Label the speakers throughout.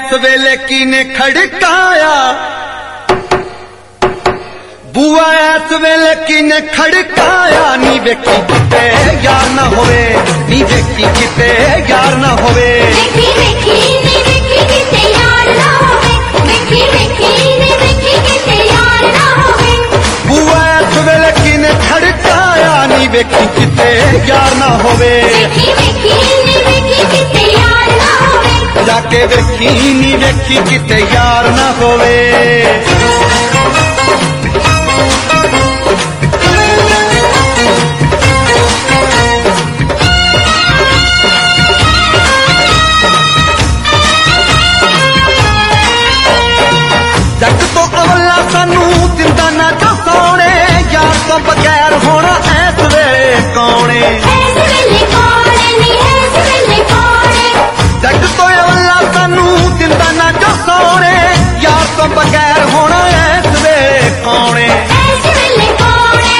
Speaker 1: इस वेले किने खड़काया, बुआ इस वेले किने खड़काया, नी वेखी किते यार ना होवे, नी वेखी किते यार ना होवे।
Speaker 2: वेखी वेखी नी वेखी किते यार ना होवे, वेखी वेखी नी वेखी किते यार ना होवे।
Speaker 1: बुआ इस वेले किने खड़काया, नी वेखी किते यार ना होवे।
Speaker 2: वेखी वेखी नी वेखी किते यार ना होवे,
Speaker 1: जाके वेखी नी वेखी किते यार ना होवे। जग तो अवला सानू दिंदा ना जो सोने, यार तो बगैर होना ऐस वेले कौने।
Speaker 2: ऐस वेले कौने नी ऐस वेले कौने।
Speaker 1: जग तो अवला सानू दिंदा ना जो सोने, यार तो बगैर होना ऐस वेले कौने।
Speaker 2: ऐस वेले कौने।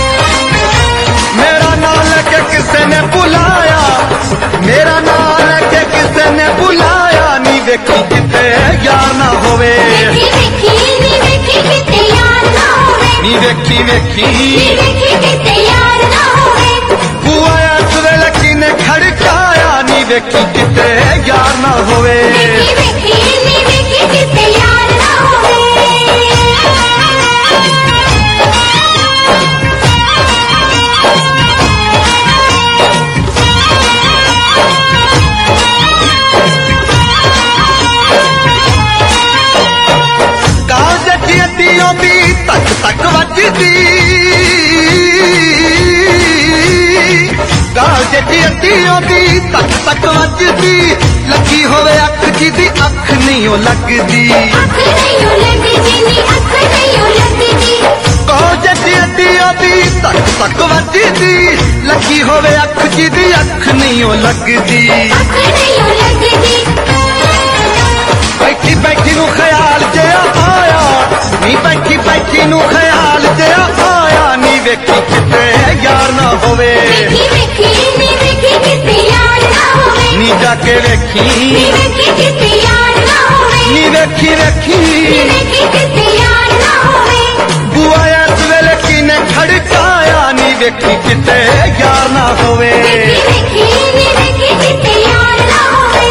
Speaker 1: मेरा नाम लेके किसे ने बुलाया, मेरा नाम लेके किसे ने बुलाया, नी वेखी किते यार ना होवे।
Speaker 2: वेखी वेखी नी वेखी किते यार ना होवे,
Speaker 1: नी वेखी वेखी
Speaker 2: नी वेखी किते यार ना होवे।
Speaker 1: बुआ इस वेले किने खड़काया, नी वेखी किते यार ना होवे।
Speaker 2: वेखी वेखी नी वेखी किते यार ना होवे।
Speaker 1: काज जियतियों दी तक तक वजदी, काज जियतियों दी तक तक वजदी, लगी होवे अख जी दी अख नहीं ओ लगदी।
Speaker 2: अख नहीं ओ लगदी नी अख नहीं ओ लगदी।
Speaker 1: काज जियतियों दी तक तक वजदी, लगी होवे अख जी दी अख नहीं ओ लगदी।
Speaker 2: अख नहीं ओ लगदी।
Speaker 1: बैठी बैठी नू ख्याल जिया आया, नी बैठी बैठी नू ख्याल जिया आया, नी वेखी किते यार ना होवे।
Speaker 2: वेखी वेखी नी वेखी किते यार ना होवे,
Speaker 1: नी जाके वेखी
Speaker 2: नी वेखी किते यार ना होवे।
Speaker 1: नी वेखी वेखी
Speaker 2: नी वेखी किते यार ना होवे।
Speaker 1: बुआ इस वेले किने खड़काया, नी वेखी किते यार ना होवे।
Speaker 2: वेखी वेखी नी वेखी किते यार ना होवे।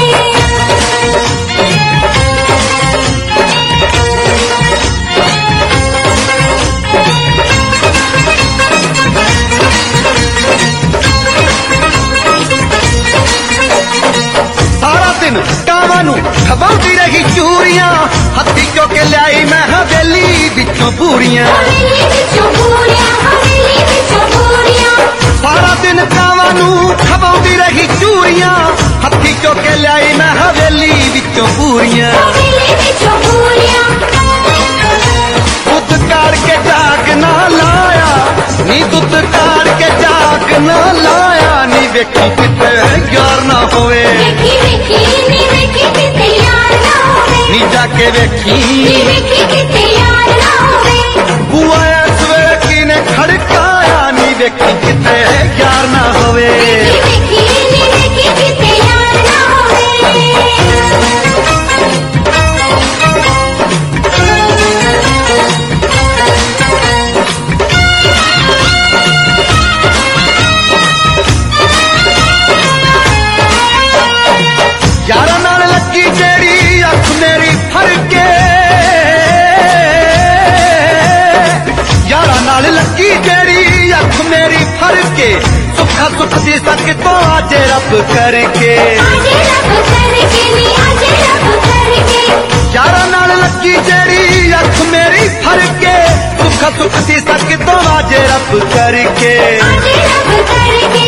Speaker 1: सारा दिन कावां नू खवाउंदी रही चूरियां, हत्थी चो के ल्याई मैं हवेली विचों पूरियां।
Speaker 2: हवेली विचों पूरियां, हवेली विचों पूरियां।
Speaker 1: सारा दिन कावां नू खवाउंदी रही चूरियां, हत्थी चो के ल्याई मैं हवेली विचों पूरियां।
Speaker 2: हवेली विचों पूरियां।
Speaker 1: दुध काढ़ के जाग ना लाया, नी दुध काढ़ के जाग ना लाया, नी वेखी किते यार ना होवे।
Speaker 2: वेखी वेखी नी वेखी किते यार ना होवे,
Speaker 1: नी जाके वेखी
Speaker 2: नी वेखी किते यार ना होवे।
Speaker 1: बुआ इस वेले किने खड़काया, नी वेखी किते यार ना होवे।
Speaker 2: वेखी वेखी नी वेखी किते यार ना होवे।
Speaker 1: यारा नाल लगी जेड़ी अख मेरी फड़ के, यारा नाल लगी जेड़ी अख मेरी फड़ के, सुखा सुख दी सक तो आज रब करके।
Speaker 2: आजे रब करके नी आजे रब करके।
Speaker 1: यारा नाल लगी जेड़ी अख मेरी फड़ के, सुखा सुख दी सक तो आज रब करके।
Speaker 2: आजे रब करके।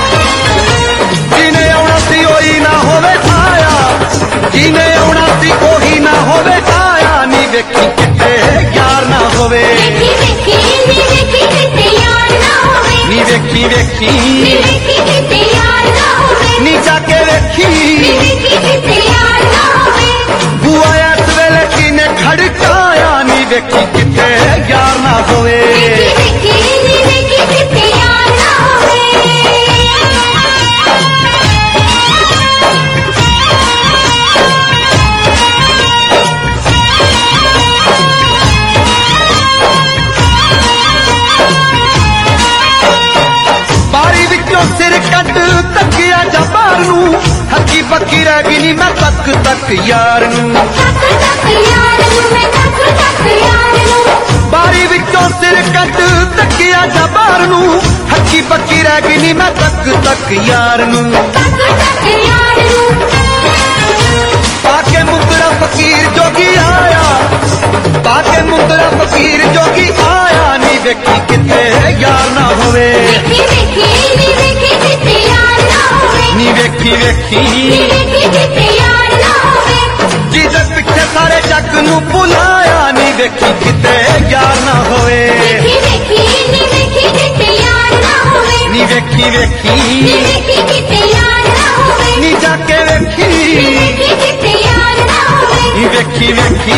Speaker 1: जिने आउणा सी ओही ना होवे छाया, जिने आउणा सी ओही ना होवे छाया, नी वेखी किते यार ना होवे।
Speaker 2: वेखी वेखी नी वेखी किते यार ना होवे,
Speaker 1: नी वेखी वेखी
Speaker 2: नी वेखी किते यार ना होवे।
Speaker 1: नी जाके वेखी
Speaker 2: नी वेखी किते यार ना होवे।
Speaker 1: बुआ इस वेले किने खड़काया, नी वेखी किते यार ना होवे।
Speaker 2: वेखी वेखी नी वेखी किते यार ना होवे।
Speaker 1: ਵਿੱਚੋਂ ਸਿਰ ਕੱਢ ਤੱਕਿਆ ਜਾ ਬਾਹਰ ਨੂੰ ਹੱਕੀ ਬੱਕੀ ਰਹਿ ਗਈ ਨੀ ਮੈਂ ਤੱਕ ਤੱਕ ਯਾਰ ਨੂੰ
Speaker 2: ਤੱਕ ਤੱਕ ਯਾਰ ਨੂੰ ਮੈਂ ਤੱਕ ਤੱਕ ਯਾਰ ਨੂੰ
Speaker 1: ਬਾਰੀ ਵਿੱਚੋਂ ਸਿਰ ਕੱਢ ਤੱਕਿਆ ਜਾ ਬਾਹਰ ਨੂੰ ਹੱਕੀ ਬੱਕੀ ਰਹਿ ਗਈ ਨੀ ਮੈਂ ਤੱਕ ਤੱਕ ਯਾਰ ਨੂੰ
Speaker 2: ਤੱਕ ਤੱਕ ਯਾਰ ਨੂੰ
Speaker 1: ਪਾ ਕੇ ਮੁੰਦਰਾ ਫਕੀਰ ਜੋਗੀ ਆਇਆ ਪਾ ਕੇ ਮੁੰਦਰਾ ਫਕੀਰ ਜੋਗੀ ਆਇਆ ਨੀ ਵੇਖੀ ਕਿਤੇ ਯਾਰ ਨਾ ਹੋਵੇ
Speaker 2: ਵੇਖੀ ਵੇਖੀ ਨੀ ਵੇਖੀ ਕਿਤੇ ਯਾਰ ਨਾ ਹੋਵੇ
Speaker 1: ਨੀ ਵੇਖੀ ਵੇਖੀ
Speaker 2: ਨੀ ਵੇਖੀ ਕਿਤੇ ਯਾਰ ਨਾ ਹੋਵੇ
Speaker 1: ਜਿਹਦੇ ਪਿੱਛੇ ਸਾਰੇ ਜੱਗ ਨੂੰ ਭੁਲਾਇਆ ਨੀ ਵੇਖੀ ਕਿਤੇ ਯਾਰ ਨਾ ਹੋਵੇ
Speaker 2: ਵੇਖੀ ਵੇਖੀ ਨੀ ਵੇਖੀ ਕਿਤੇ ਯਾਰ ਨਾ ਹੋਵੇ
Speaker 1: ਨੀ ਵੇਖੀ
Speaker 2: ਨੀ
Speaker 1: ਵੇਖੀ
Speaker 2: ਵੇਖੀ ਕਿਤੇ ਯਾਰ ਨਾ ਹੋਵੇ
Speaker 1: ਨੀ ਜਾ ਕੇ ਵੇਖੀ
Speaker 2: ਵੇਖੀ ਕਿਤੇ ਯਾਰ ਨਾ ਹੋਵੇ
Speaker 1: ਨੀ ਵੇਖੀ ਵੇਖੀ